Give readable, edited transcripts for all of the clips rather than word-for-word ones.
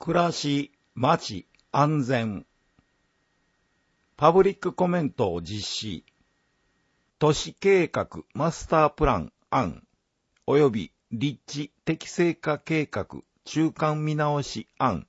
暮らし、街、安全。パブリックコメントを実施。都市計画マスタープラン案及び立地適正化計画中間見直し案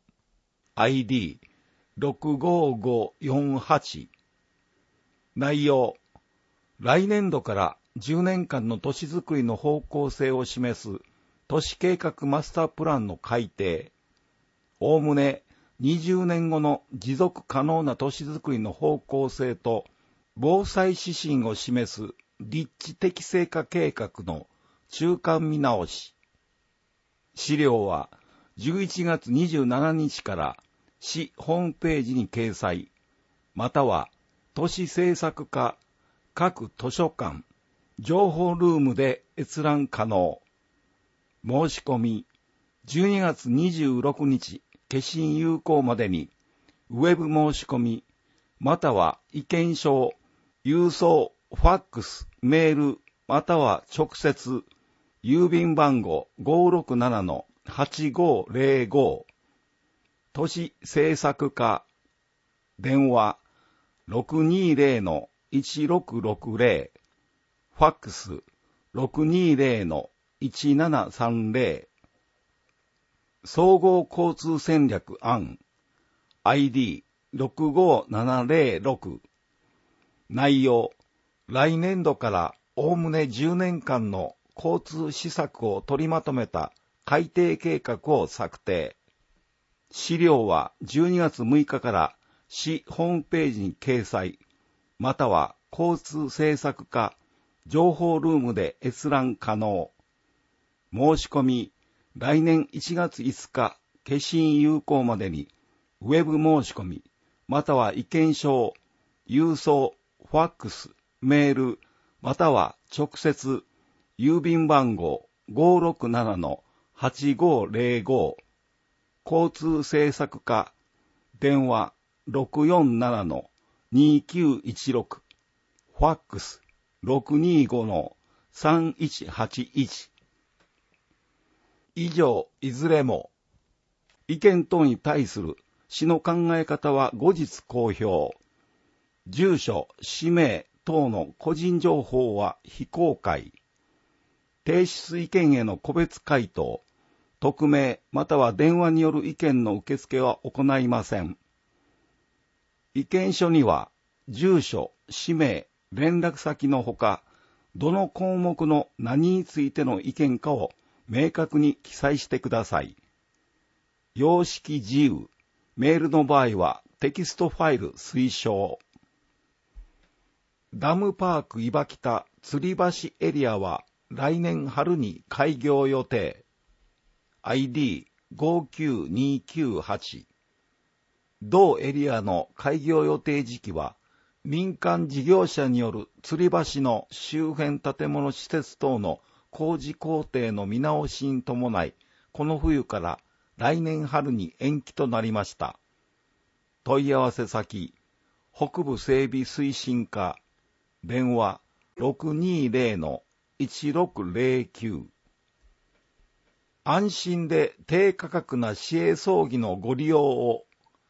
ID65548 内容。来年度から10年間の都市づくりの方向性を示す都市計画マスタープランの改定。おおむね20年後の持続可能な都市づくりの方向性と防災指針を示す立地適正化計画の中間見直し。資料は11月27日から市ホームページに掲載、または都市政策課各図書館、情報ルームで閲覧可能。申し込み、12月26日消印有効までに、ウェブ申し込み、または意見書、郵送、ファックス、メール、または直接、郵便番号 567-8505、都市政策課、電話 620-1660、ファックス 620-1730、総合交通戦略案 ID65706。内容。来年度からおおむね10年間の交通施策を取りまとめた改定計画を策定。資料は12月6日から市ホームページに掲載、または交通政策課情報ルームで閲覧可能。申し込み、来年1月5日消印有効までに、ウェブ申し込み、または意見書、郵送、ファックス、メール、または直接、郵便番号 567-8505、交通政策課、電話 647-2916、ファックス 625-3181。以上、いずれも、意見等に対する市の考え方は後日公表。住所、氏名等の個人情報は非公開。提出意見への個別回答、匿名または電話による意見の受付は行いません。意見書には、住所、氏名、連絡先のほか、どの項目の何についての意見かを明確に記載してください。様式自由、メールの場合はテキストファイル推奨。ダムパークいばきた吊り橋エリアは来年春に開業予定。ID59298。同エリアの開業予定時期は、民間事業者による吊り橋の周辺建物施設等の工事工程の見直しに伴い、この冬から来年春に延期となりました。問い合わせ先、北部整備推進課、電話 620-1609。安心で低価格な市営葬儀のご利用を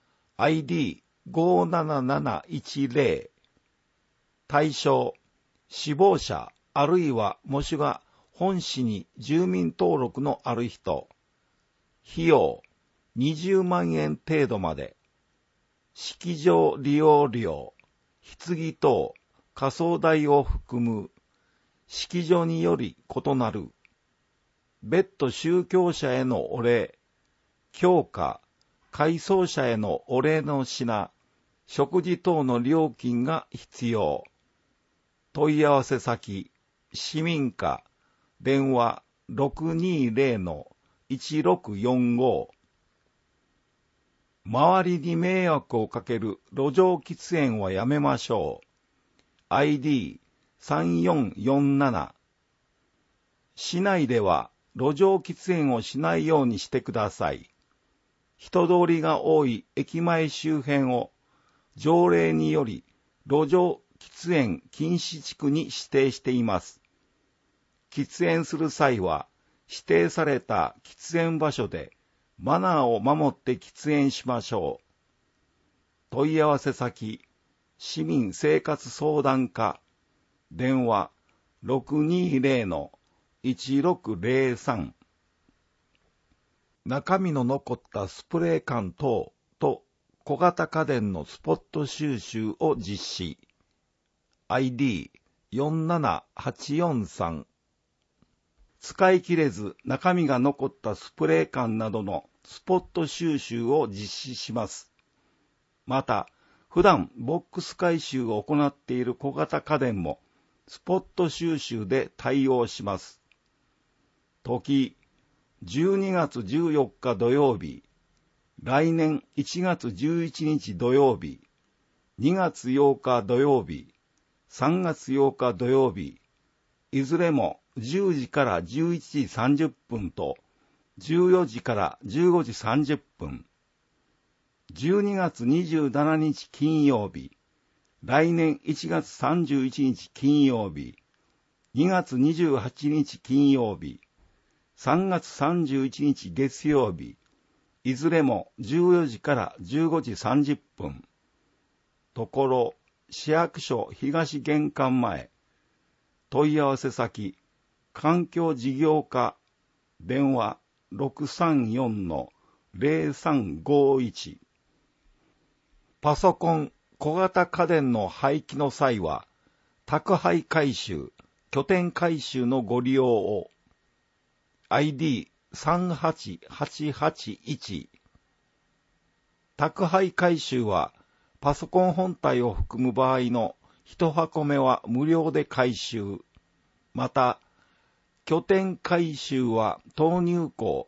ID57710。対象、死亡者あるいは喪主が本市に住民登録のある人。費用20万円程度まで。式場利用料、棺等、火葬代を含む。式場により異なる。別途宗教者へのお礼、供花、改葬者へのお礼の品、食事等の料金が必要。問い合わせ先、市民課、電話 620-1645。周りに迷惑をかける路上喫煙はやめましょう。ID3447。市内では路上喫煙をしないようにしてください。人通りが多い駅前周辺を条例により路上喫煙禁止地区に指定しています。喫煙する際は指定された喫煙場所でマナーを守って喫煙しましょう。問い合わせ先、市民生活相談課、電話 620-1603。中身の残ったスプレー缶等と小型家電のスポット収集を実施。ID47843。使い切れず中身が残ったスプレー缶などのスポット収集を実施します。また、普段ボックス回収を行っている小型家電もスポット収集で対応します。時、12月14日土曜日、来年1月11日土曜日、2月8日土曜日、3月8日土曜日、いずれも10時から11時30分と14時から15時30分。12月27日金曜日、来年1月31日金曜日、2月28日金曜日、3月31日月曜日、いずれも14時から15時30分。ところ、市役所東玄関前、問い合わせ先、環境事業課、電話 634-0351。パソコン、小型家電の廃棄の際は、宅配回収、拠点回収のご利用を。ID38881。宅配回収は、パソコン本体を含む場合の1箱目は無料で回収。また、拠点回収は投入口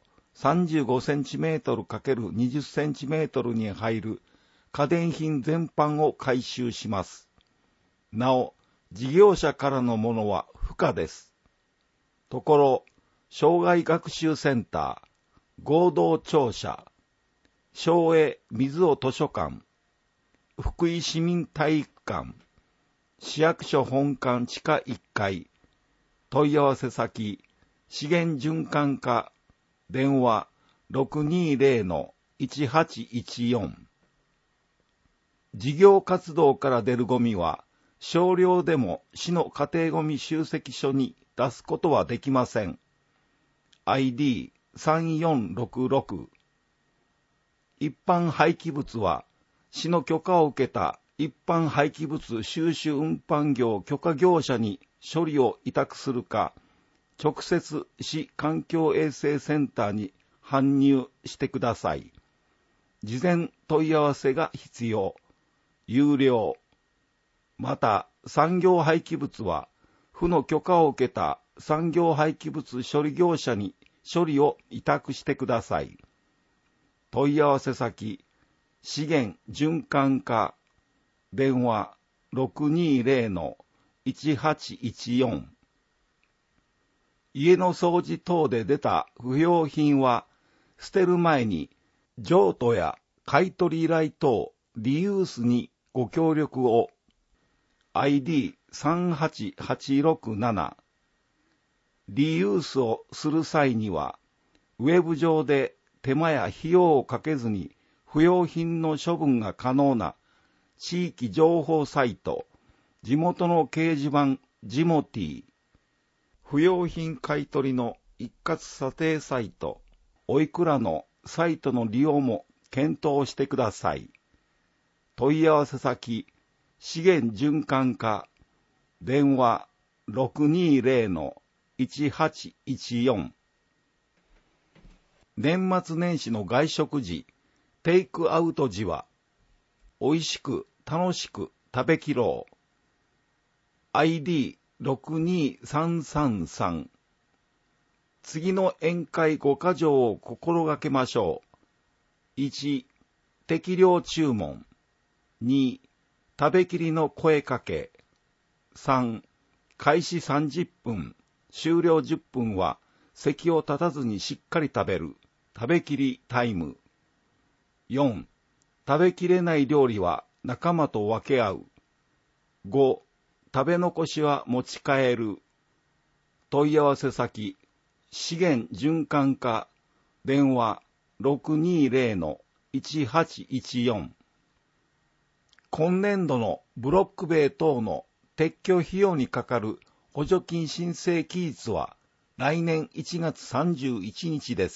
35cm×20cm に入る家電品全般を回収します。なお、事業者からのものは不可です。ところ、障害学習センター、合同庁舎、省営水尾図書館、福井市民体育館、市役所本館地下1階、問い合わせ先、資源循環課、電話 620-1814。事業活動から出るゴミは、少量でも市の家庭ゴミ集積所に出すことはできません。ID3466。一般廃棄物は、市の許可を受けた一般廃棄物収集運搬業許可業者に処理を委託するか、直接市環境衛生センターに搬入してください。事前問い合わせが必要。有料。また、産業廃棄物は、府の許可を受けた産業廃棄物処理業者に処理を委託してください。問い合わせ先、資源循環課、電話 620-1814。家の掃除等で出た不要品は、捨てる前に譲渡や買い取り依頼等リユースにご協力を。ID38867。リユースをする際には、ウェブ上で手間や費用をかけずに不要品の処分が可能な地域情報サイト、地元の掲示板ジモティ、不要品買取の一括査定サイト、おいくらのサイトの利用も検討してください。問い合わせ先、資源循環課、電話 620-1814。年末年始の外食時、テイクアウト時は、美味しく楽しく食べきろう。ID62333。次の宴会5か条を心がけましょう。1、適量注文。2、食べきりの声かけ。3、開始30分、終了10分は席を立たずにしっかり食べる。食べきりタイム。4、食べきれない料理は仲間と分け合う。5、食べ残しは持ち帰る。問い合わせ先、資源循環課、電話 620-1814。今年度のブロック塀等の撤去費用にかかる補助金申請期日は来年1月31日です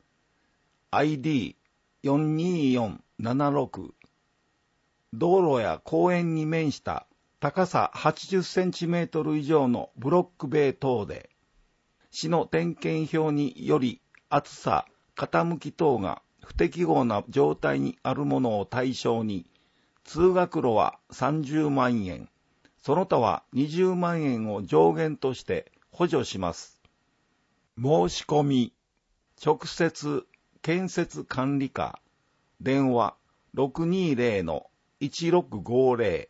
。ID42476。道路や公園に面した高さ80センチメートル以上のブロック塀等で、市の点検表により厚さ、傾き等が不適合な状態にあるものを対象に、通学路は30万円、その他は20万円を上限として補助します。申し込み、直接建設管理課、電話620-1650。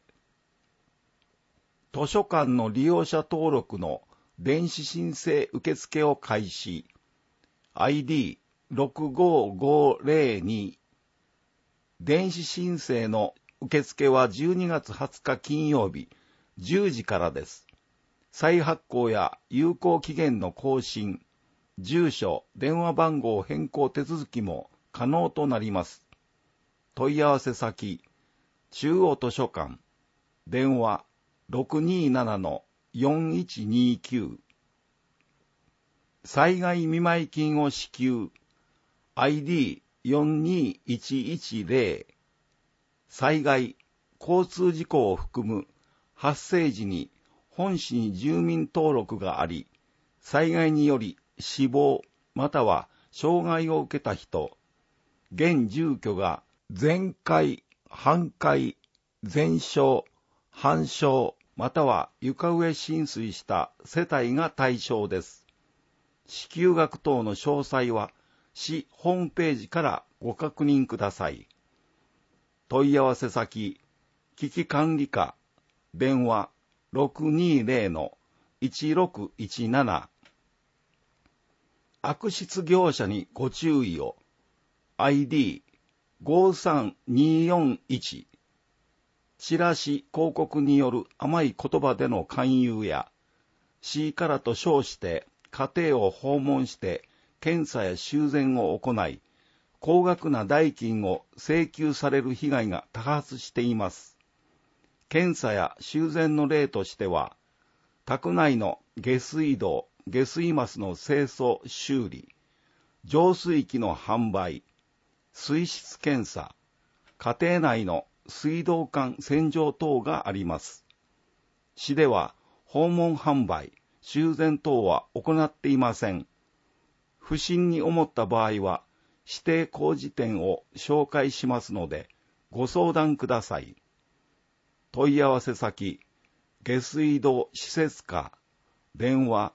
図書館の利用者登録の電子申請受付を開始。ID65502。電子申請の受付は12月20日金曜日10時からです。再発行や有効期限の更新、住所、電話番号変更手続きも可能となります。問い合わせ先、中央図書館、電話627-4129。災害見舞金を支給、ID42110。災害、交通事故を含む発生時に本市に住民登録があり、災害により死亡または傷害を受けた人、現住居が全壊、半壊、全焼、半焼または床上浸水した世帯が対象です。支給額等の詳細は市ホームページからご確認ください。問い合わせ先、危機管理課、電話620-1617。悪質業者にご注意を。ID53241。チラシ広告による甘い言葉での勧誘や、市からと称して家庭を訪問して検査や修繕を行い、高額な代金を請求される被害が多発しています。検査や修繕の例としては、宅内の下水道、下水マスの清掃・修理、浄水器の販売、水質検査、家庭内の水道管洗浄等があります。市では訪問販売、修繕等は行っていません。不審に思った場合は、指定工事店を紹介しますので、ご相談ください。問い合わせ先、下水道施設課、電話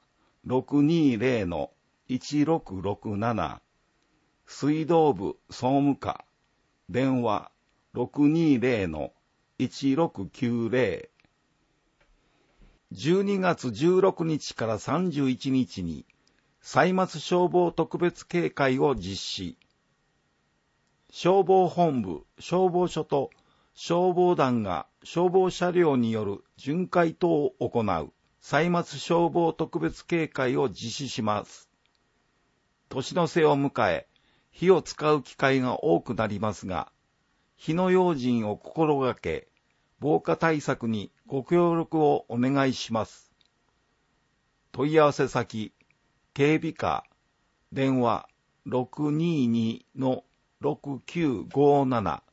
620-1667。水道部総務課、電話620-1690。12月16日から31日に、歳末消防特別警戒を実施。消防本部、消防署と消防団が消防車両による巡回等を行う歳末消防特別警戒を実施します。年の瀬を迎え、火を使う機会が多くなりますが、火の用心を心がけ、防火対策にご協力をお願いします。問い合わせ先、警備課、電話622-6957。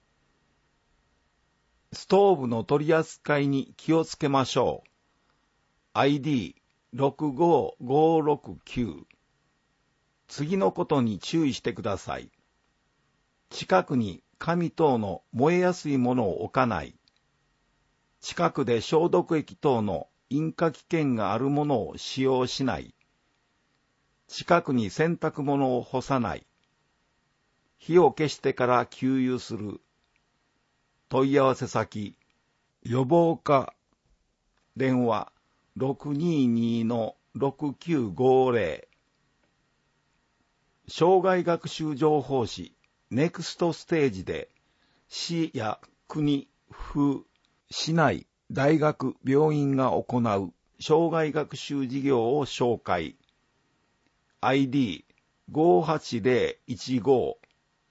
ストーブの取り扱いに気をつけましょう。ID65569。次のことに注意してください。近くに紙等の燃えやすいものを置かない。近くで消毒液等の引火危険があるものを使用しない。近くに洗濯物を干さない。火を消してから給油する。問い合わせ先、予防課、電話622-6950。障害学習情報誌ネクストステージで市や国、府、市内、大学、病院が行う障害学習事業を紹介。ID58015。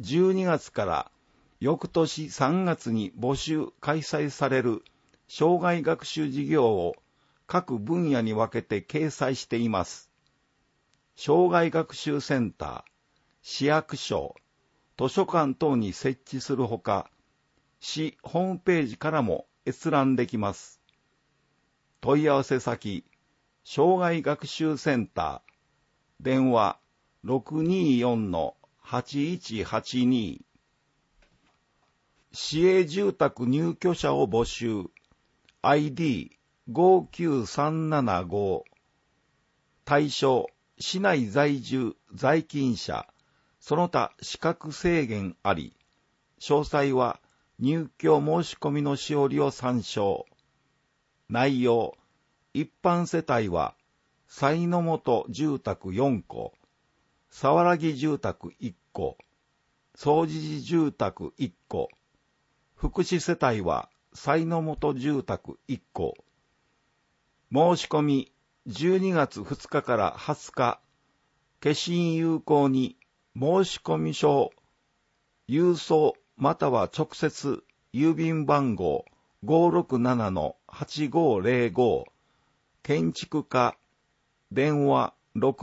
12月から翌年3月に募集開催される生涯学習事業を各分野に分けて掲載しています。生涯学習センター、市役所、図書館等に設置するほか、市ホームページからも閲覧できます。問い合わせ先、生涯学習センター、電話 624-8182、市営住宅入居者を募集、ID59375、対象、市内在住、在勤者、その他資格制限あり、詳細は入居申し込みのしおりを参照。内容、一般世帯は、才の元住宅4戸、沢良木住宅1戸、総持寺住宅1戸、福祉世帯は、才の元住宅1戸。申し込み、12月2日から20日、消印有効に、申込書、郵送または直接、郵便番号 567-8505、建築課、電話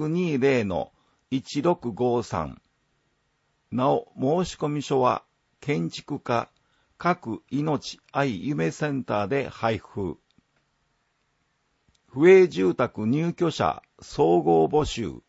620-1653。なお、申込書は、建築課、各命愛夢センターで配布。府営住宅入居者総合募集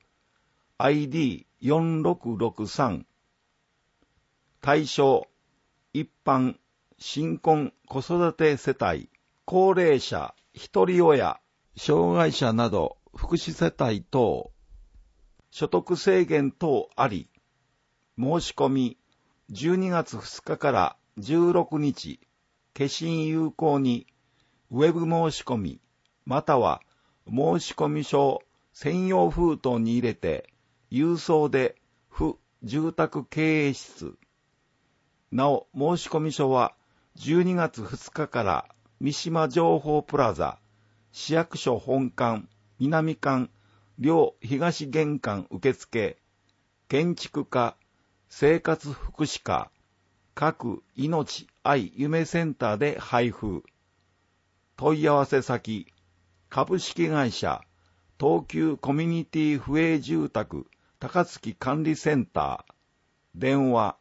ID4663 対象一般新婚子育て世帯高齢者一人親障害者など福祉世帯等所得制限等あり申し込み12月2日から16日消印有効にウェブ申し込みまたは申込書を専用封筒に入れて郵送で府住宅経営室。なお申込書は12月2日から三島情報プラザ市役所本館南館両東玄関受付建築課生活福祉課各命愛夢センターで配布。問い合わせ先株式会社東急コミュニティ府営住宅高槻管理センター電話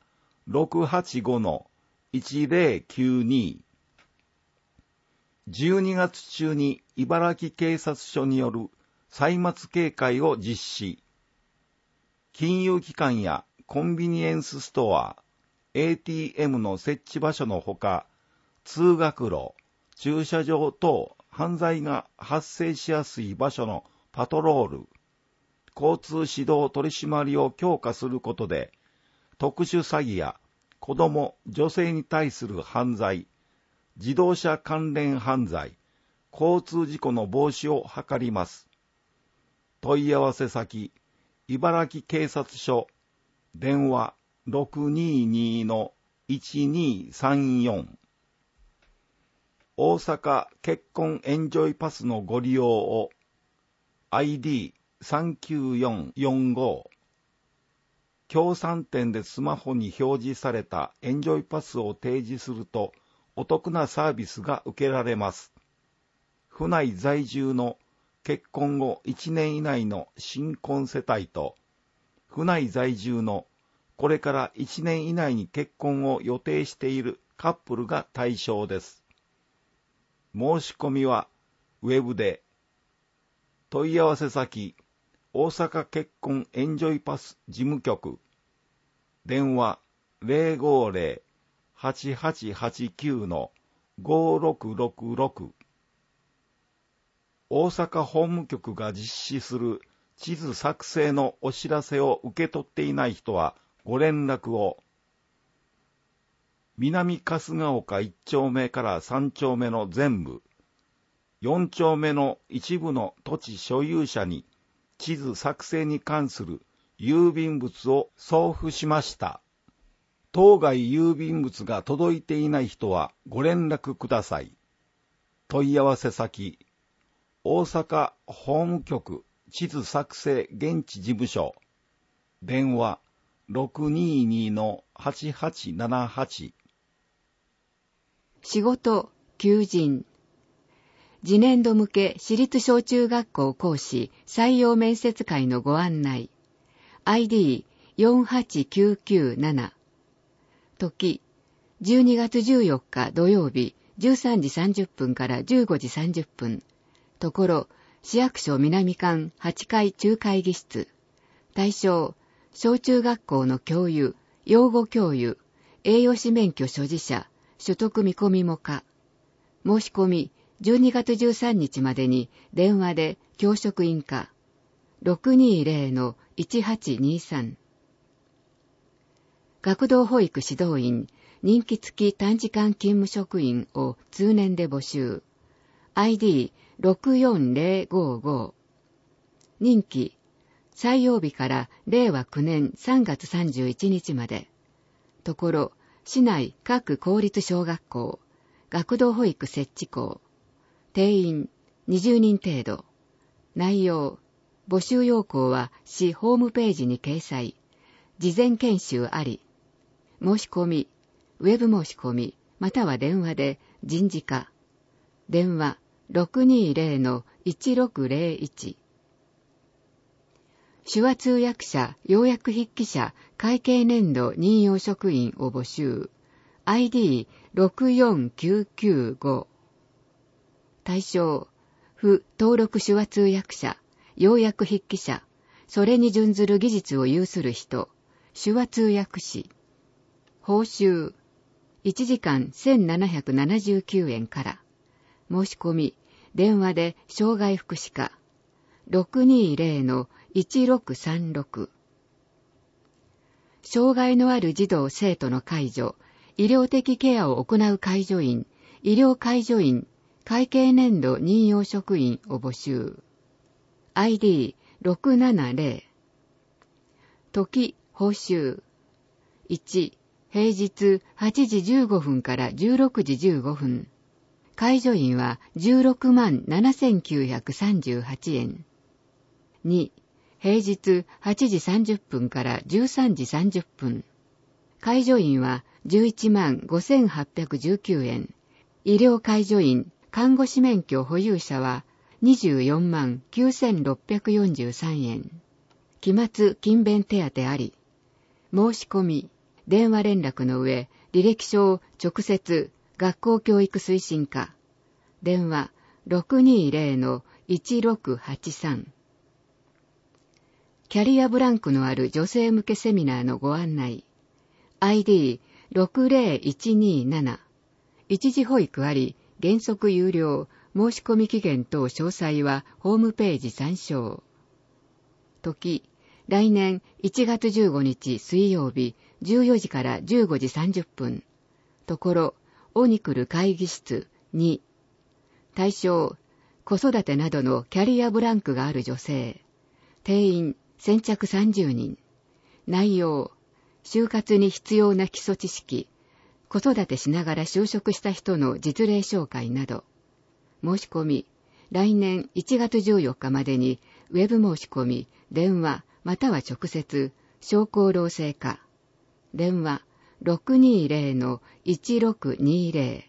685-1092 12月中に茨城警察署による歳末警戒を実施。金融機関やコンビニエンスストア、ATM の設置場所のほか、通学路、駐車場等犯罪が発生しやすい場所のパトロール、交通指導取締りを強化することで、特殊詐欺や子ども、女性に対する犯罪、自動車関連犯罪、交通事故の防止を図ります。問い合わせ先、茨城警察署、電話 622-1234 大阪結婚エンジョイパスのご利用を ID39445 協賛店でスマホに表示されたエンジョイパスを提示するとお得なサービスが受けられます。府内在住の結婚後1年以内の新婚世帯と府内在住のこれから1年以内に結婚を予定しているカップルが対象です。申し込みはウェブで。問い合わせ先、大阪結婚エンジョイパス事務局。電話 050-8889-5666。大阪法務局が実施する地図作成のお知らせを受け取っていない人はご連絡を。南春日丘1丁目から3丁目の全部、4丁目の一部の土地所有者に地図作成に関する郵便物を送付しました。当該郵便物が届いていない人はご連絡ください。問い合わせ先、大阪法務局地図作成現地事務所、電話 622-8878。 仕事、求人。次年度向け私立小中学校講師採用面接会のご案内。ID48997。時、12月14日土曜日13時30分から15時30分。ところ、市役所南館8階中会議室。対象、小中学校の教諭、養護教諭、栄養士免許所持者、所得見込みも可。申し込み、12月13日までに電話で教職員課 620-1823。学童保育指導員、任期付き短時間勤務職員を通年で募集。ID64055。任期、採用日から令和9年3月31日まで。ところ、市内各公立小学校、学童保育設置校。定員20人程度。内容、募集要項は市ホームページに掲載。事前研修あり。申し込み、ウェブ申し込み、または電話で人事課。電話620-1601。手話通訳者、要約筆記者、会計年度任用職員を募集。ID64995。対象、不登録手話通訳者、要約筆記者、それに準ずる技術を有する人、手話通訳士。報酬、1時間1779円から。申し込み、電話で障害福祉課。620-1636。障害のある児童生徒の介助、医療的ケアを行う介助員、医療介助員、会計年度任用職員を募集。ID670。時、報酬。1、平日8時15分から16時15分。介助員は16万7938円。2、平日8時30分から13時30分。介助員は11万5819円。医療介助員、看護師免許保有者は24万9643円。期末勤勉手当あり。申し込み、電話連絡の上、履歴書を直接学校教育推進課。電話620-1683。キャリアブランクのある女性向けセミナーのご案内。ID60127。一時保育あり、原則有料、申し込み期限等詳細はホームページ参照。時、来年1月15日水曜日14時から15時30分。ところ、オニクル会議室2。対象、子育てなどのキャリアブランクがある女性。定員、先着30人。内容、就活に必要な基礎知識、子育てしながら就職した人の実例紹介など。申し込み、来年1月14日までにウェブ申し込み、電話または直接、商工労政課。電話620-1620。